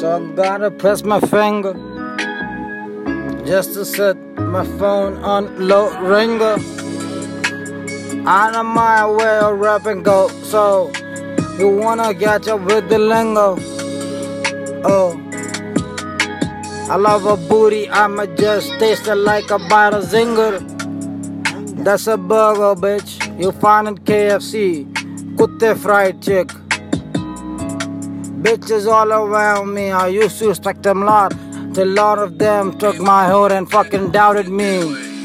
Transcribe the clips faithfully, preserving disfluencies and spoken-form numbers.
So I gotta press my finger just to set my phone on low ringer. I know my way of rapping go, so you wanna catch up with the lingo. Oh, I love a booty, I'ma just taste it like a bite of zinger. That's a burger, bitch. You find it K F C, kutte fried chick. Bitches all around me, I used to respect them a lot. A lot of them took my hood and fucking doubted me.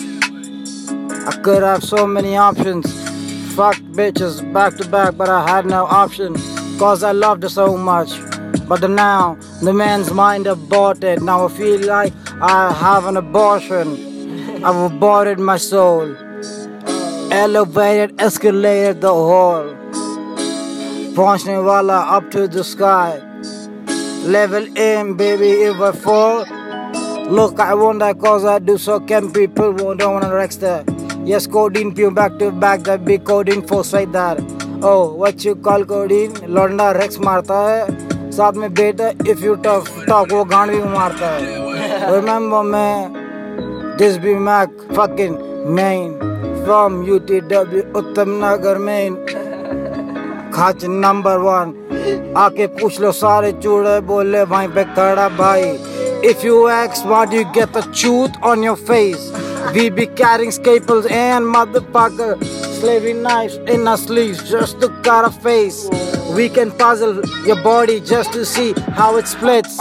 I could have so many options. Fuck bitches back to back, but I had no option. Cause I loved her so much. But now, the man's mind aborted. Now I feel like I have an abortion. I've aborted my soul. Elevated, escalated the whole. Pahunchne wala up to the sky. Level in, baby, if I fall. Look, I won't die cause I do so can people who don't wanna rex that. Yes, codeine, pew back to back, that big codeine force right there. Oh, what you call codeine? Londa rex marta hai. साथ में बेटा if you talk talk वो गांड भी मारता है. Remember me, this be Mac fucking main from U T W Uttam Nagar main. खाच number one. आके पूछ लो सारे चूड़े बोले वहीं पे खड़ा भाई. If you ask what you get the truth on your face. We be carrying scalpels and motherfucker slavery knives in our sleeves just to cut a face. We can puzzle your body just to see how it splits.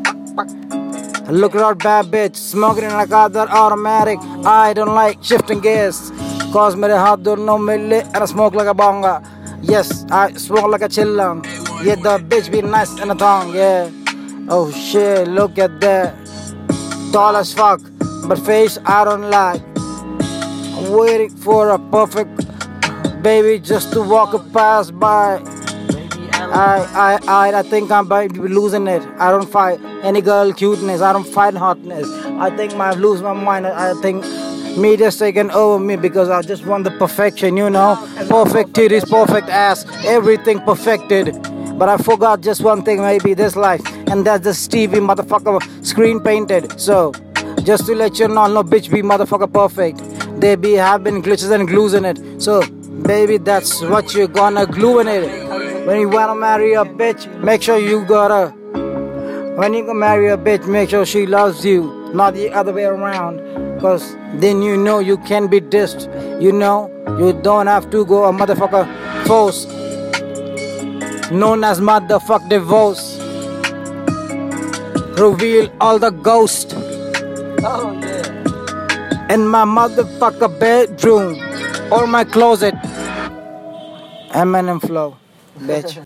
Look at our bad bitch, smoking like other automatic. I don't like shifting gears, cause mere haath dono mille and I smoke like a bonga. Yes, I smoke like a chillam. Yeah, the bitch be nice in a thong, yeah. Oh shit, look at that. Tall as fuck, but face I don't like. I'm waiting for a perfect baby just to walk past by. I, I, I, I think I'm losing it. I don't fight any girl cuteness. I don't fight hotness. I think I lose my mind. I think media's taken over me because I just want the perfection, you know. Perfect titties, perfect ass, everything perfected. But I forgot just one thing maybe this life, and that's the Stevie motherfucker screen painted. So, just to let you know, no bitch be motherfucker perfect. They be having glitches and glues in it. So, baby, that's what you're gonna glue in it. When you wanna marry a bitch, make sure you gotta. When you gonna marry a bitch, make sure she loves you, not the other way around. Cause then you know you can be dissed. You know, you don't have to go a motherfucker force. Known as motherfuck divorce. Reveal all the ghosts. Oh yeah. In my motherfucker bedroom or my closet. Eminem flow, bitch.